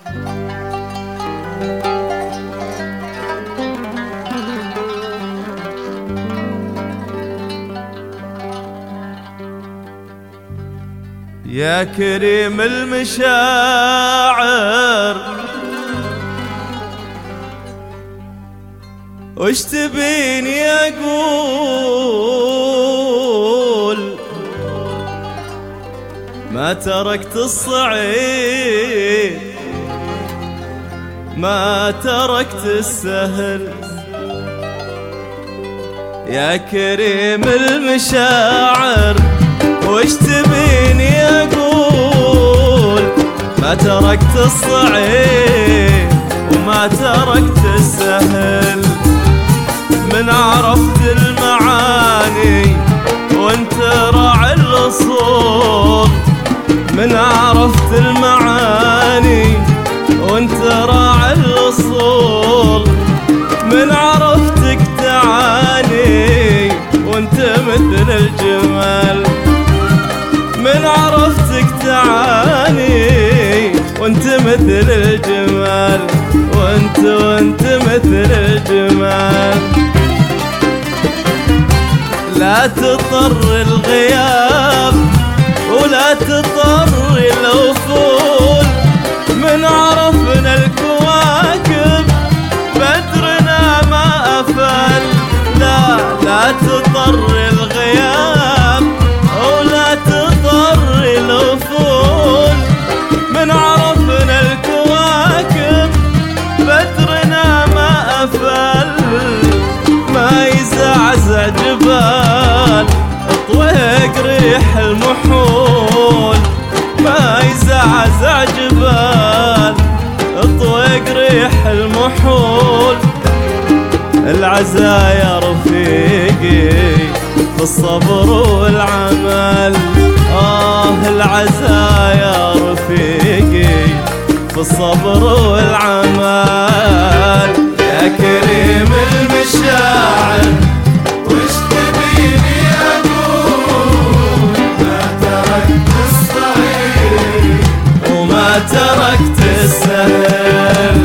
يا كريم المشاعر وش تبيني أقول؟ ما تركت الصعيد، ما تركت السهل. يا كريم المشاعر وش تبيني أقول؟ ما تركت الصعيد وما تركت السهل. من عرفت المعاني وانت راعي الأصول، من عرفت المعاني وانت راعي الأصول. من عرفتك تعاني وانت مثل الجمال، من عرفتك تعاني وانت مثل الجمال، وانت مثل الجمال. لا تضطر الغياب ولا تضطر الوصول. من عرفنا الكواكب بدرنا ما أفل. لا تضطر الغياب ولا تضطر الوصول. من عرفنا الكواكب بدرنا ما أفل. ما يزعزع جبال طويق ريح المحول، ما يزعزع جبال طويق ريح المحول. العزايا رفيقي في الصبر والعمل، العزايا رفيقي في الصبر والعمل. يا كريم المشاعر وش تبيني أقول؟ ما تركت الصعيد وما تركت السهل.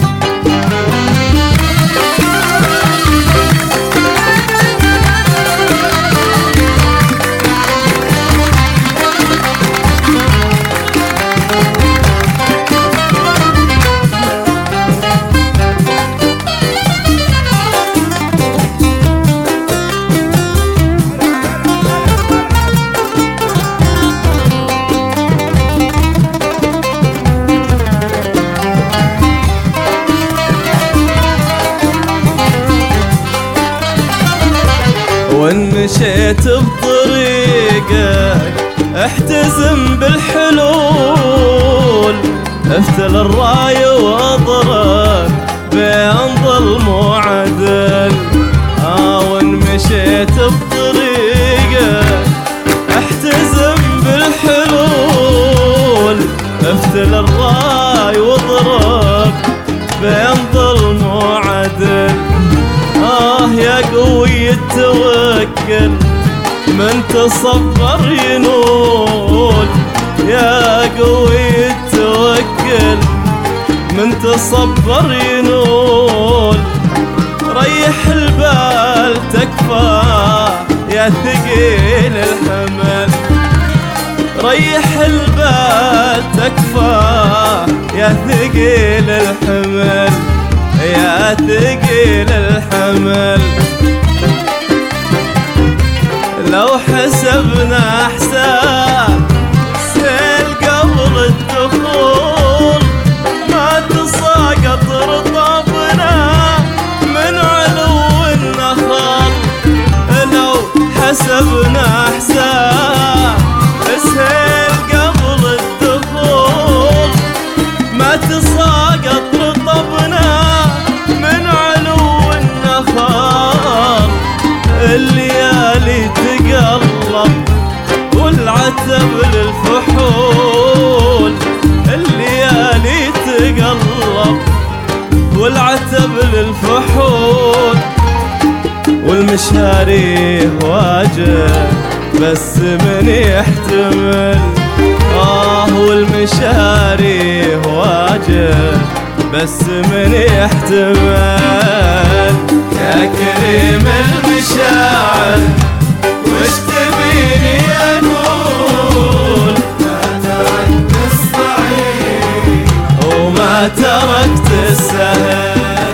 وإن مشيت بطريقك احتزم بالحلول. افتل الراي واضرب بين ظلم وعدل. وإن مشيت بطريقك احتزم بالحلول. افتل الراي واضرب بين ظلم وعدل. يا قوي التوكل من تصبر ينول. يا قوي التوكل من تصبر ينول. ريح البال تكفى يا ثقيل الحمل. ريح البال تكفى يا ثقيل الحمل، يا ثقيل الحمل. لو حسبنا حساب سيل قبل الدخول ما تساقط رطبنا من علو النخل. لو حسبنا حساب سيل قبل الدخول ما تساقط رطبنا من علو النخل. الليالي تقلب والعتب للفحول. الليالي تقلب والعتب للفحول. والمشاري واجب بس من يحتمل. والمشاري واجب بس من يحتمل. يا كريم المشاعر وش تبيني أقول؟ ما تركت الصعيد وما تركت السهل.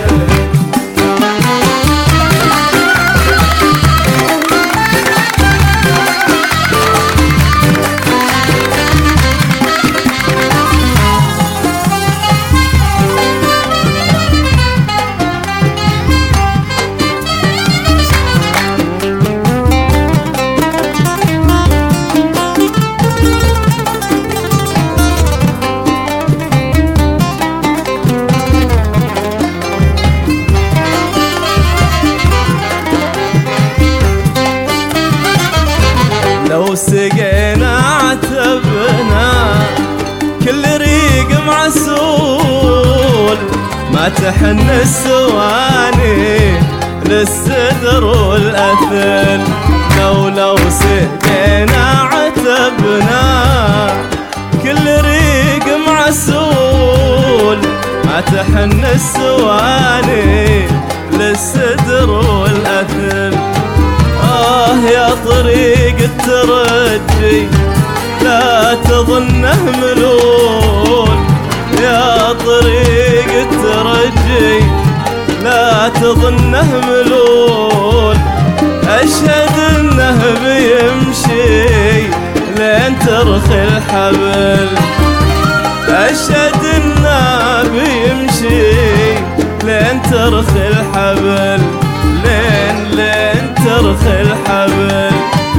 لو سقينا عتبنا كل ريق معسول، ما تحن السواني للسدر والأثل. لو سقينا عتبنا كل ريق معسول، ما تحن السواني للسدر والأثل. يا طريق الترجي لا تظنه ملول، يا طريق الترجي لا تظنه ملول. أشهد انه بيمشي لين ترخي الحبل، أشهد انه بيمشي لين ترخي الحبل، لين ترخي الحبل.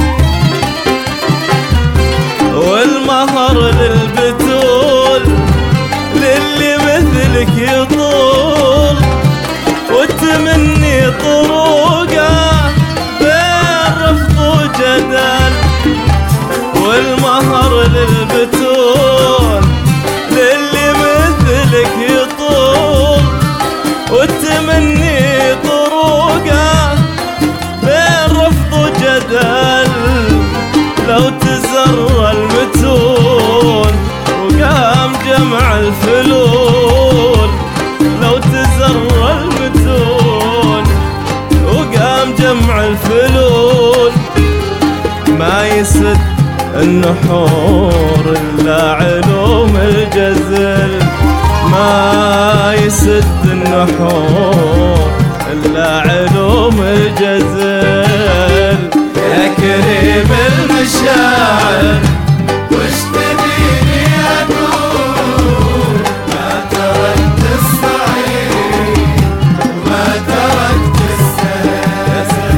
والمهر للبتول للي مثلك يطول، والتمني طروقه بين رفض وجدل. والمهر للبتول للي مثلك يطول، والتمني طروقه بين رفض وجدل. لو تزر المتون وقام جمع الفلول، لو تزر المتون وقام جمع الفلول. ما يسد النحور إلا علوم الجزل، ما يسد النحور إلا علوم الجزل. يا كريم المشاعر وش تبيني أقول؟ ما تركت الصعيد وما تركت السهل.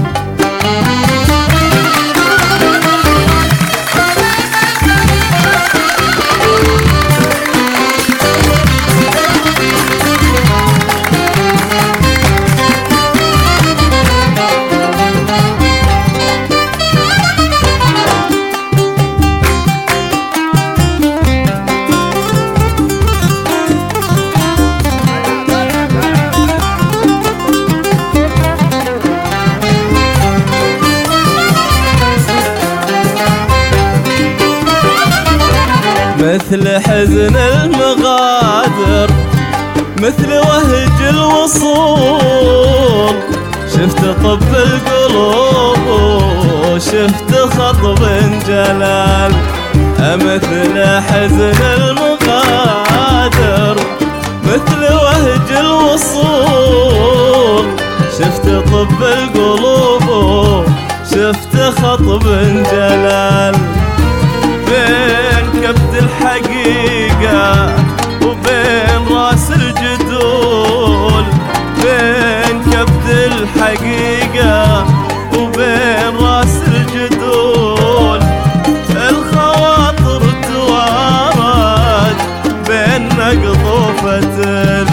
مثل حزن المغادر مثل وهج الوصول، شفت طب القلوب وشفت خطب جلال. مثل حزن المغادر مثل وهج الوصول، شفت طب القلوب شفت خطب جلال. بين كبت الحقيقة وبين راس الجدول، بين كبت الحقيقة وبين راس الجدول. الخواطر توارد بين نقض وفتل،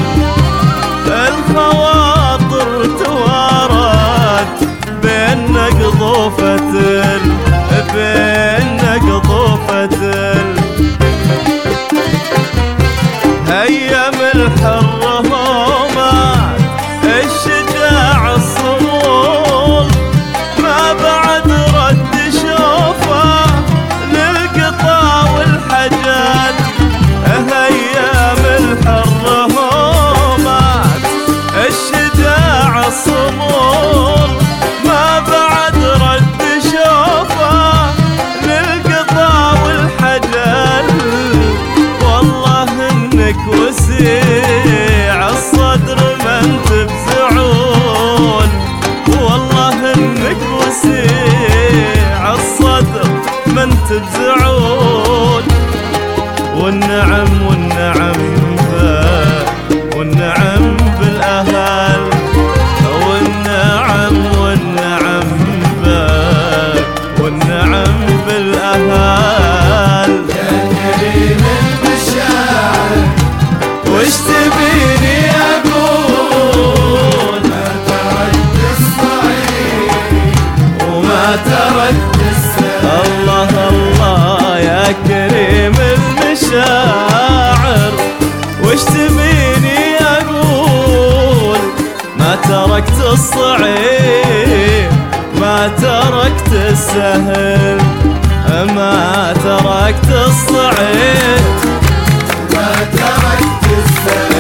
الخواطر توارد بين نقض وفتل، بين نقض وفتل. هيا من الحرمات الشجاع الصمول، ما بعد رد شوفه للقطا والحجال. هيا من الحرمات انك وسيع الصدر ما انت بزعول، والله انك وسيع الصدر ما انت بزعول. والنعم والنعم والنعم بالاهل، والنعم والنعم والنعم بالاهل. يا كريم المشاعر وش تبيني اقول؟ ما تركت الصعيد وما تركت السهل. الله الله يا كريم المشاعر، وش تبيني اقول؟ ما تركت الصعيب ما تركت السهل، ما تركت الصعيب ما تركت السهل.